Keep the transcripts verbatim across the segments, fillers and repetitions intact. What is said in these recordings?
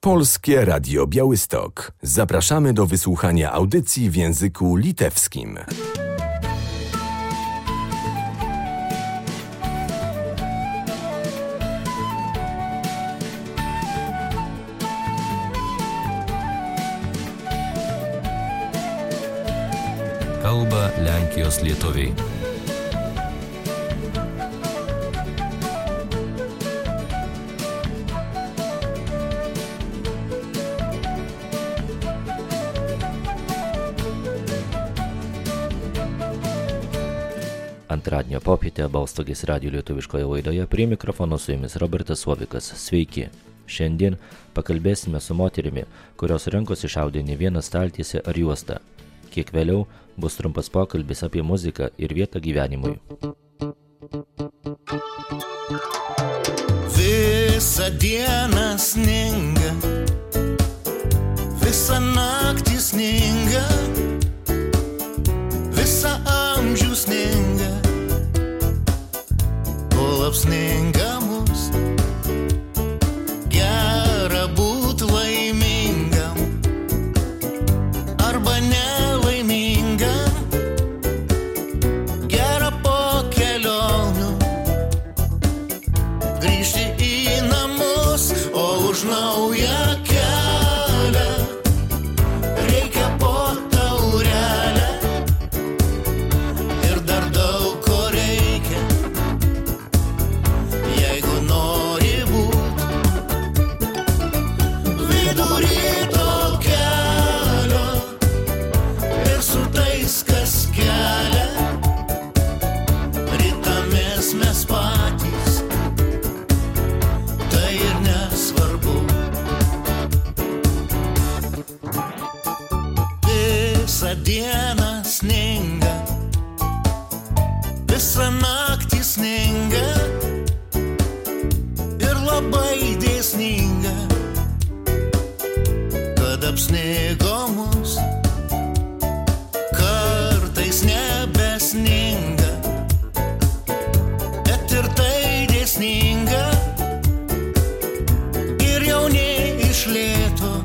Polskie Radio Białystok. Zapraszamy do wysłuchania audycji w języku litewskim. Kalba Lenkijos lietuviai. Antradienio popietę Balstogės radijo lietuviškoje laidoje prie mikrofono su jumis Robertas Sovikas. Sveiki! Šiandien pakalbėsime su moterimi, kurios rankos išaudė ne vieną staltiesę ar juostą. Kiek vėliau bus trumpas pokalbis apie muziką ir vietą gyvenimui. Visą dieną sninga, visą naktį sninga, visą amžių sninga, kol apsninga mus. Gera būt laimingam arba nelaimingam, gera po kelionių grįžti į namus, o už naują kelią reikia po taurelę ir dar daug ko reikia, jeigu nori būt vidury to kelio ir su tais, kas kelia, ritamės mes patys, tai ir nesvarbu. Visą dieną sninga, visą naktį sninga ir labai dėsninga, kad apsnigo mus. Kartais nebesninga, bet ir tai dėsninga ir jau ne iš lėto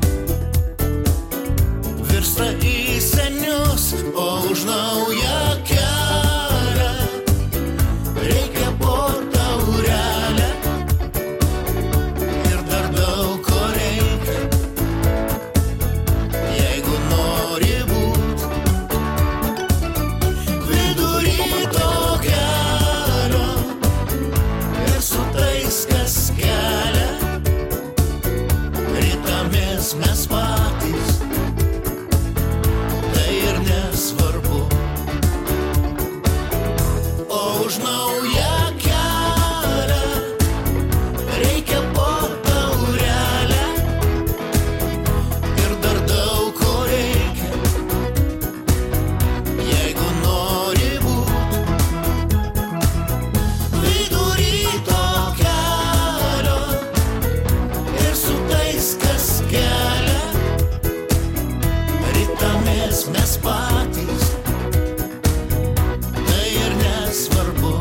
virsta į senius, o už naują kelią reikia po taurelę ir dar daug ko reikia, jeigu nori būt vidury to kelio ir su tais, kas kelia, ritamės mes patys, tai ir nesvarbu. O už naują kelią reikia po taurelę ir dar daug ko reikia, jeigu nori būt vidury to kelio ir su tais, kas kelia, ritamės mes patys, tai ir nesvarbu.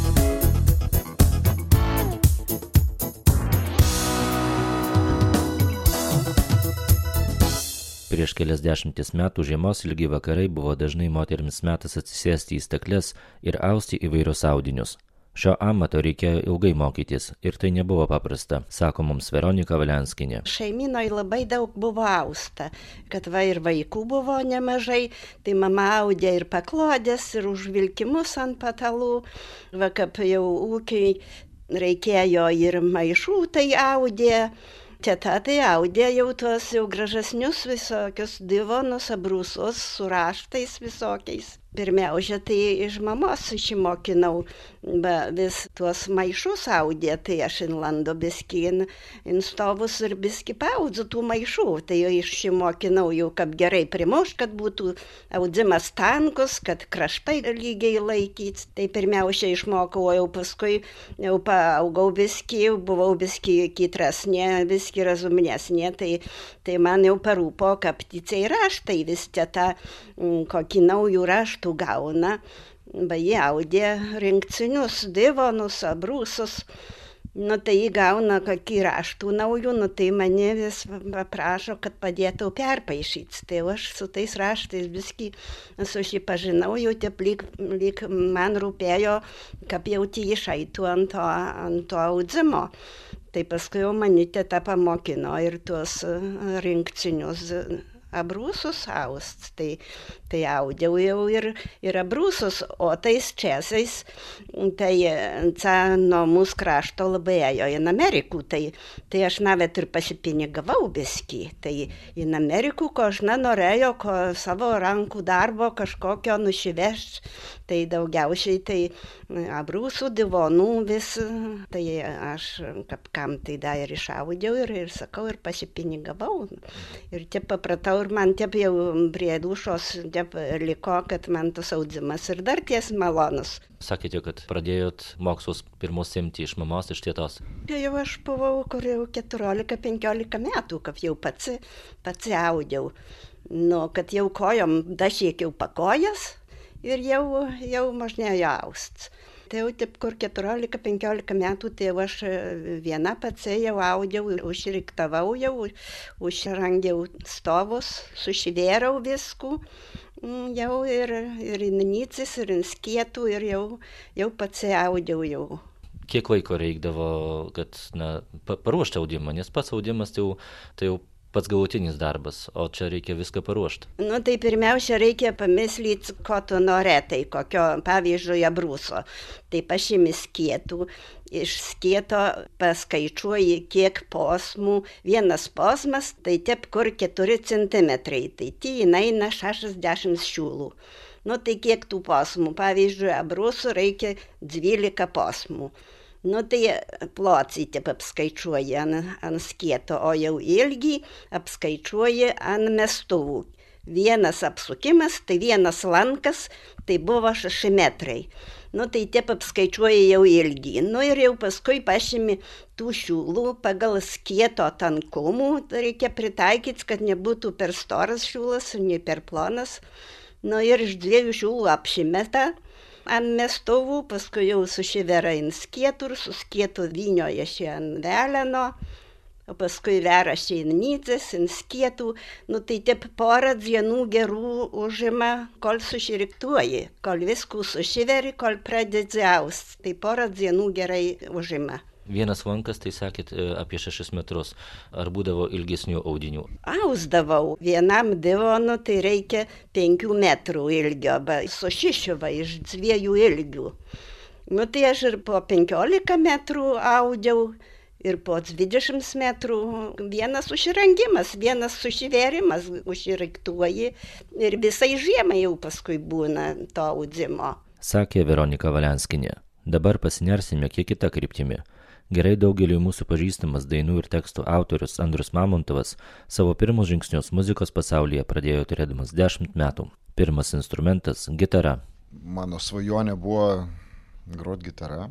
Prieš kelias dešimtis metų žiemos ilgi vakarai buvo dažnai moterims metas atsisėsti į stakles ir austi įvairius audinius. Šio amato reikėjo ilgai mokytis ir tai nebuvo paprasta, sako mums Veronika Valianskinė. Šeiminoje labai daug buvo austa, kad va ir vaikų buvo nemažai, tai mama audė ir paklodės, ir užvilkimus ant patalų, va kaip jau ūkiai reikėjo ir maišų, tai audė. Teta tai audė jau tuos jau gražesnius visokius divonus, abrūsus su raštais visokiais. Pirmiausia, tai iš mamos išmokinau, vis tuos maišus audė, tai aš inlando biski in, in stovus ir biski paudzu tų maišų, tai jau išmokinau jau kaip gerai primuš, kad būtų audzimas tankus, kad kraštai lygiai laikyts. Tai pirmiausia išmokau, o jau paskui jau paaugau biski, buvau biski kitrasnė, biski razumnesnė, tai, tai man jau parūpo kapticai raštai, vis teta kokį naujų raštų gauna, ba jie audė rinkcinius, divonus, abrūsus, Nu, tai įgauna kokį raštų naujų, nu, tai mane vis paprašo, kad padėtų perpaišyti. Tai aš su tais raštais viskį susipažinau, jau taip lyg, lyg man rūpėjo, kaip jauti išaitų ant to, ant to audzimo. Tai paskui jau manytė tą pamokino ir tuos rinkcinius abrūsus aust. Tai, tai audiau jau ir, ir abrūsus, o tais česais, tai ca nuo mūsų krašto labai ėjo į Amerikų. Tai, tai aš navet ir pasipinigavau biskį. Tai į Amerikų, ko aš nenorėjau, ko savo rankų darbo kažkokio nušiveš. Tai daugiausiai tai abrūsų divonų vis, tai aš kaip kam tai da ir išaudiau ir, ir sakau, ir pasipinigavau. Ir taip papratau, ir man taip jau prie dušos taip liko, kad man tas audzimas ir dar ties malonus. Sakėte, kad pradėjot mokslus pirmus imti iš mamos, iš tėtos. Jau aš buvau, kur jau keturiolika penkiolika metų, kaip jau pats, pats audiau. Nu, kad jau kojom dašėkiau pakojas. Ir jau, jau mažnėjo aust. Tai jau taip, kur keturiolika penkiolika metų, tai aš viena pats jau audiau, užriktavau jau, užrangiau stovus, sušivėrau viskų, jau ir, ir inycis, ir inskietų, ir jau, jau pats audiau jau. Kiek laiko reikdavo, kad na, paruošti audimą, nes pats audimas tai jau, tai jau pats galutinis darbas, o čia reikia viską paruošti. Nu, tai pirmiausia, reikia pamislyti, ko tu norėtai, kokio, pavyzdžiui, abrūso. Tai pašimi skietų, iš skieto paskaičiuoji, kiek posmų. Vienas posmas, tai taip kur keturi centimetrai, tai tai eina šešiasdešimt šiūlų. Nu, tai kiek tų posmų, pavyzdžiui, abrūsų reikia dvylika posmų. Nu, tai plotsį taip apskaičiuoji ant, ant skieto, o jau ilgį apskaičiuoji ant mestuvų. Vienas apsukimas, tai vienas lankas, tai buvo šeši metrai. Nu, tai taip apskaičiuoji jau ilgį. Nu, ir jau paskui pašimi tų šiūlų pagal skieto tankumų. Reikia pritaikyti, kad nebūtų per storas šiūlas, ne per plonas. Nu, ir iš dviejų šiūlų apšimeta ant mestuvų, paskui jau sušivera ant skietų ir su skietu vynioja šį ant veleno, o paskui vera šį ant nycės, ant skietų. Nu, tai taip porą dienų gerų užima, kol suširiktuoji, kol viskų sušiveri, kol pradedi aust. Tai porą dienų gerai užima. Vienas lankas, tai sakėt, apie šešis metrus. Ar būdavo ilgesnių audinių? Ausdavau. Vienam divonu tai reikia penkių metrų ilgio, ba, su šišiuva iš dviejų ilgių. Nu, tai aš ir po penkiolika metrų audiau, ir po dvidešimt metrų. Vienas užsirangimas, vienas sušivėrimas, užsiriktuoji ir visai žiemai jau paskui būna to audzimo. Sakė Veronika Valianskinė. Dabar pasinersime kiek kitą kryptimį. Gerai daugeliui mūsų pažįstamas dainų ir tekstų autorius Andrius Mamontovas savo pirmus žingsnius muzikos pasaulyje pradėjo turėdamas dešimt metų. Pirmas instrumentas – gitara. Mano svajonė buvo grot gitara.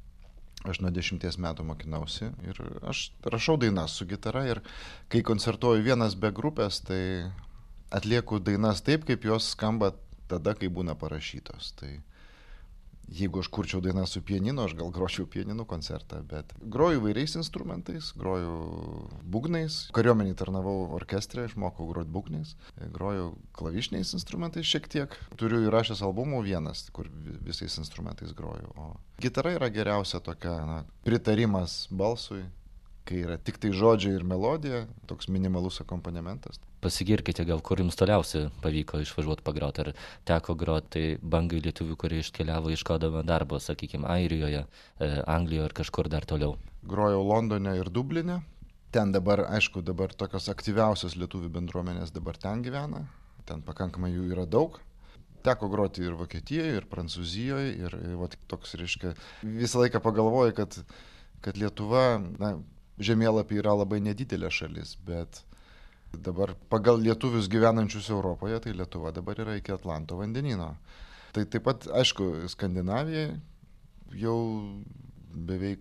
Aš nuo dešimties metų mokinausi ir aš rašau dainas su gitara ir kai koncertuoju vienas be grupės, tai atlieku dainas taip, kaip jos skamba tada, kai būna parašytos. Tai jeigu aš kurčiau dainą su pianinu, aš gal gročiau pianinu koncertą, bet groju įvairiais instrumentais, groju būgnais, kariuomenį tarnavau orkestre, išmokau groti būgnais, groju klavišiniais instrumentais šiek tiek, turiu įrašęs albumų vienas, kur visais instrumentais groju, o gitara yra geriausia tokia, na, pritarimas balsui, kai yra tik tai žodžiai ir melodija, toks minimalus akompanimentas. Pasigirkite, gal kur jums toliausiai pavyko išvažiuoti pagroti, ar teko groti tai bangai lietuvių, kurie iškeliavo iškodama darbo, sakykime, Airijoje, Anglijoje ar kažkur dar toliau. Grojau Londone ir Dubline. Ten dabar, aišku, dabar tokios aktyviausios lietuvių bendruomenės dabar ten gyvena. Ten pakankamai jų yra daug. Teko groti ir Vokietijoje, ir Prancūzijoje, ir, ir va, toks, reiškia, visą laiką pagalvoju, kad, kad Lietuva, na, žemėlapį yra labai nedidelė šalis, bet dabar pagal lietuvius gyvenančius Europoje, tai Lietuva dabar yra iki Atlanto vandenyno. Tai taip pat, aišku, Skandinavija jau beveik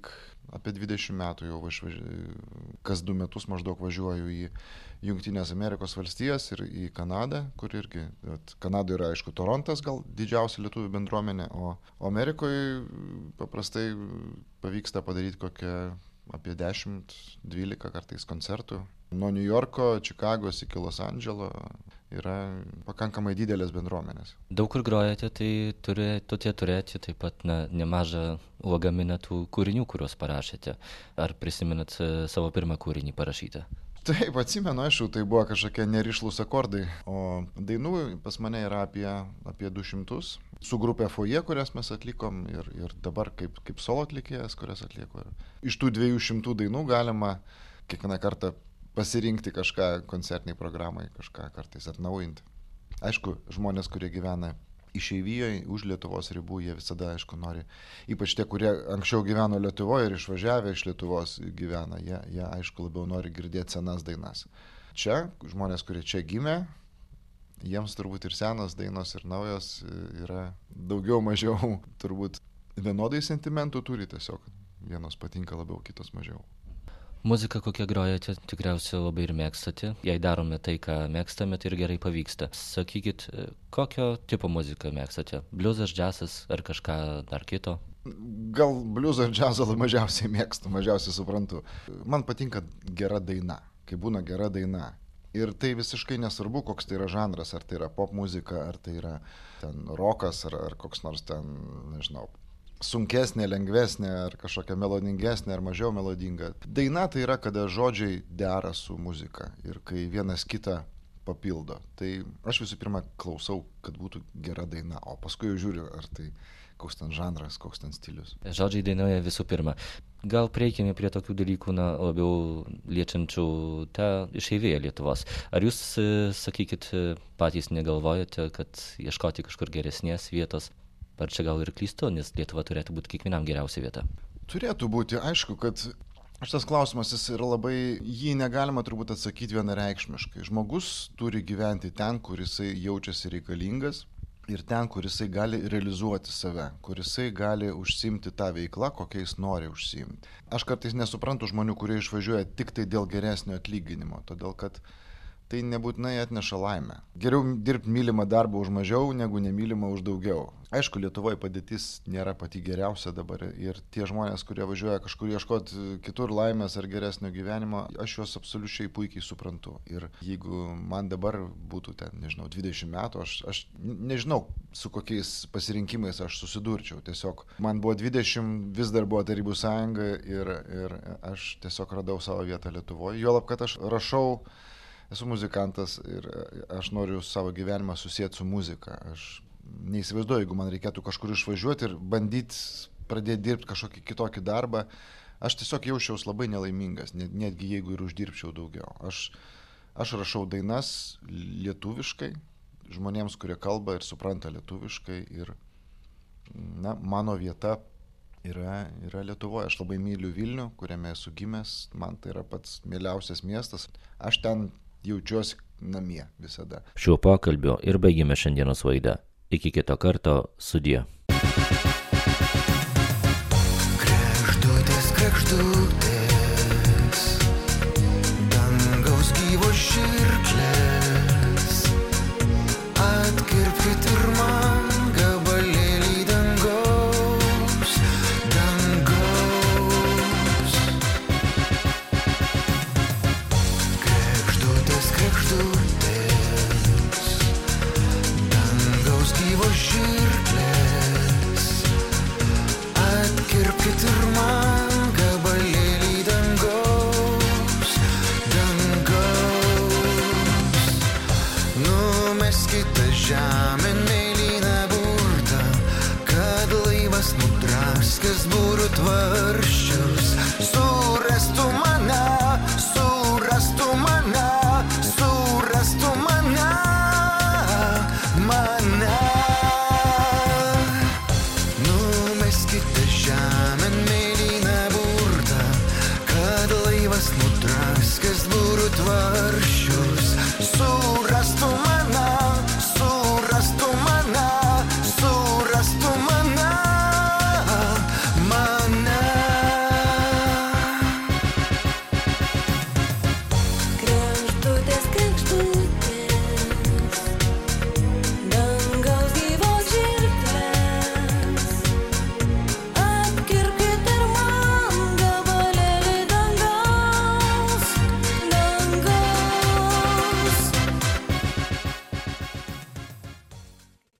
apie dvidešimt metų jau išvaži... kas du metus maždaug važiuoju į Jungtinės Amerikos valstijas ir į Kanadą, kur irgi, Kanadoje yra aišku Torontas gal didžiausia lietuvių bendruomenė, o Amerikoje paprastai pavyksta padaryti kokią apie dešimt dvylika kartais koncertų. Nuo New Yorko, Čikagos iki Los Andželo yra pakankamai didelės bendruomenės. Daug kur grojate, tai turėtumėte turėti taip pat na, nemažą lagaminą tų kūrinių, kuriuos parašėte. Ar prisimenat savo pirmą kūrinį parašytą? Taip, atsimenu, aišku, tai buvo kažkokie nerišlūs akordai, o dainų pas mane yra apie, apie du šimtus. Su grupė Foje, kurias mes atlikom ir, ir dabar kaip, kaip solo atlikėjas, kurias atlieku. Iš tų dviejų šimtų dainų galima kiekvieną kartą pasirinkti kažką koncertiniai programai, kažką kartais atnaujinti. Aišku, žmonės, kurie gyvena išeivijoje, už Lietuvos ribų, jie visada, aišku, nori, ypač tie, kurie anksčiau gyveno Lietuvoje ir išvažiavę iš Lietuvos gyvena, jie, jie aišku, labiau nori girdėti senas dainas. Čia, žmonės, kurie čia gimė, jiems turbūt ir senos dainos, ir naujos yra daugiau, mažiau, turbūt vienodai sentimentų turi tiesiog. Vienos patinka labiau, kitos mažiau. Muzika, kokią grojate, tikriausiai labai ir mėgstate. Jei darome tai, ką mėgstame, tai ir gerai pavyksta. Sakykit, kokio tipo muziką mėgstate? Bliuzas, džiazas ar kažką dar kito? Gal bliuzą ir džiazą mažiausiai mėgstu, mažiausiai suprantu. Man patinka gera daina, kai būna gera daina. Ir tai visiškai nesvarbu, koks tai yra žanras, ar tai yra pop muzika, ar tai yra ten rokas, ar, ar koks nors ten, nežinau, sunkesnė, lengvesnė, ar kažkokia melodingesnė, ar mažiau melodinga. Daina tai yra, kada žodžiai dera su muzika ir kai vienas kitą papildo. Tai aš visų pirma klausau, kad būtų gera daina, o paskui jau žiūriu, ar tai koks ten žanras, koks ten stilius. Žodžiai dainuoja visų pirma. Gal prieikime prie tokių dalykų, na, labiau liečiančių tą išeiviją Lietuvos. Ar jūs, sakykit, patys negalvojate, kad ieškoti kažkur geresnės vietos? Ar čia gal ir klystu, nes Lietuva turėtų būti kiekvienam geriausia vieta? Turėtų būti, aišku, kad šitas klausimas jis yra labai, jį negalima turbūt atsakyti vienareikšmiškai. Žmogus turi gyventi ten, kur jisai jaučiasi reikalingas ir ten, kur jisai gali realizuoti save, kur jisai gali užsiimti tą veiklą, kokią jis nori užsiimti. Aš kartais nesuprantu žmonių, kurie išvažiuoja tik tai dėl geresnio atlyginimo, todėl kad tai nebūtinai atneša laimę. Geriau dirbti mylimą darbą už mažiau, negu nemylimą už daugiau. Aišku, Lietuvoje padėtis nėra pati geriausia dabar ir tie žmonės, kurie važiuoja kažkur ieškoti kitur laimės ar geresnio gyvenimo, aš juos absoliučiai puikiai suprantu. Ir jeigu man dabar būtų ten, nežinau, dvidešimt metų, aš, aš nežinau, su kokiais pasirinkimais aš susidurčiau. Tiesiog man buvo dvidešimt, vis dar buvo Tarybų sąjunga ir, ir aš tiesiog radau savo vietą Lietuvoje. Juolab, kad aš rašau, esu muzikantas ir aš noriu savo gyvenimą susijęti su muzika. Aš neįsivaizduoju, jeigu man reikėtų kažkur išvažiuoti ir bandyti pradėti dirbti kažkokį kitokį darbą, aš tiesiog jausčiaus labai nelaimingas, net, netgi jeigu ir uždirbčiau daugiau. Aš, aš rašau dainas lietuviškai, žmonėms, kurie kalba ir supranta lietuviškai ir na, mano vieta yra, yra Lietuvoje. Aš labai myliu Vilnių, kuriame esu gimęs, man tai yra pats mieliausias miestas. Aš ten jaučiuosi namie visada. Šiuo pokalbiu ir baigėme šiandienos laidą. Iki kito karto, sudie. Kregždutės, kregždutės.